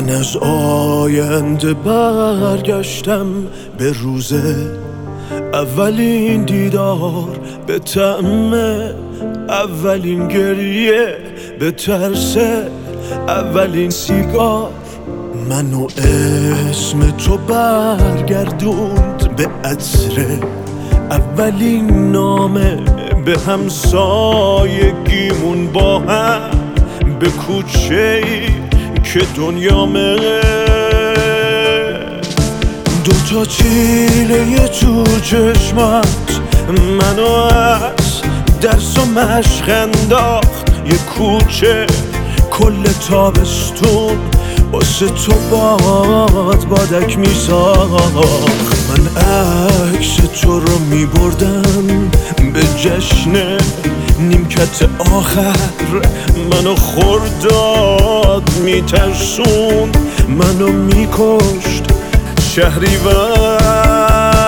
من از آینده برگشتم به روز اولین دیدار، به طعم اولین گریه، به ترس اولین سیگار. منو اسم تو برگردوند به عطر اولین نامه، به همسایگیمون با هم، به کوچه‌ای که دنیامه. دوتا تیله تو چشمات منو از درس و مشق انداخت، یه کوچه کل تابستون واسه تو بادک میساخت. من عکس تو رو میبردم به جشن نیمکت آخر، منو خرداد میترسوند، منو میکشت شهریور.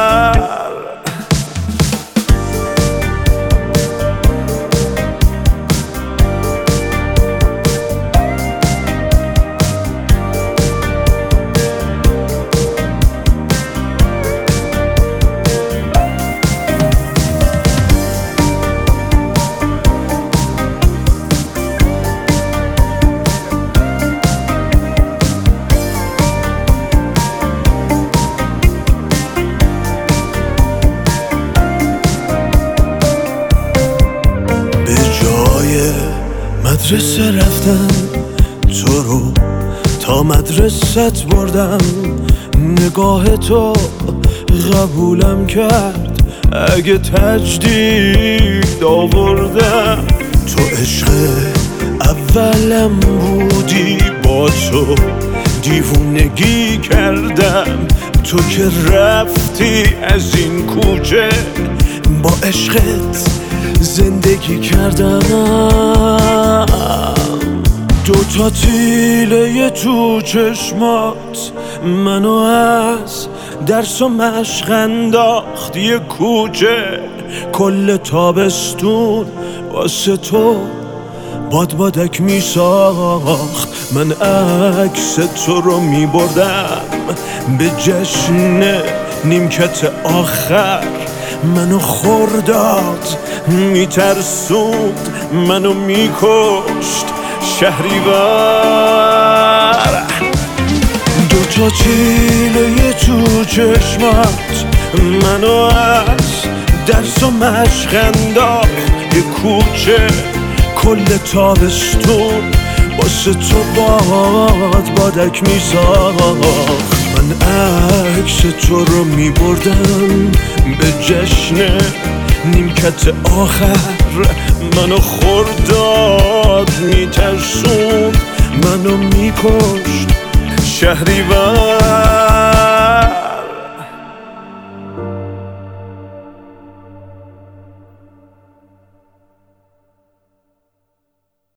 مدرسه رفتم تو رو تا مدرست بردم، نگاه تو قبولم کرد اگه تجدید آوردم. تو عشق اولم بودی، با تو دیوونگی کردم، تو که رفتی از این کوچه با عشقت زندگی کردم. دوتا تیله تو چشمات منو از درس و مشق انداخت، یه کوچه کل تابستون واسه تو بادک میساخت. من عکس تو رو میبردم به جشن نیمکت آخر، منو خرداد میترسوند، منو میکشت شهریور. دوتا تیله تو چشمات منو از درس و مشق انداخت، یه کوچه کل تابستون واسه تو بادک میساخت. من عکس تو رو میبردم به جشن نیمکت آخر، منو خرداد میترسوند، منو میکشت شهریور.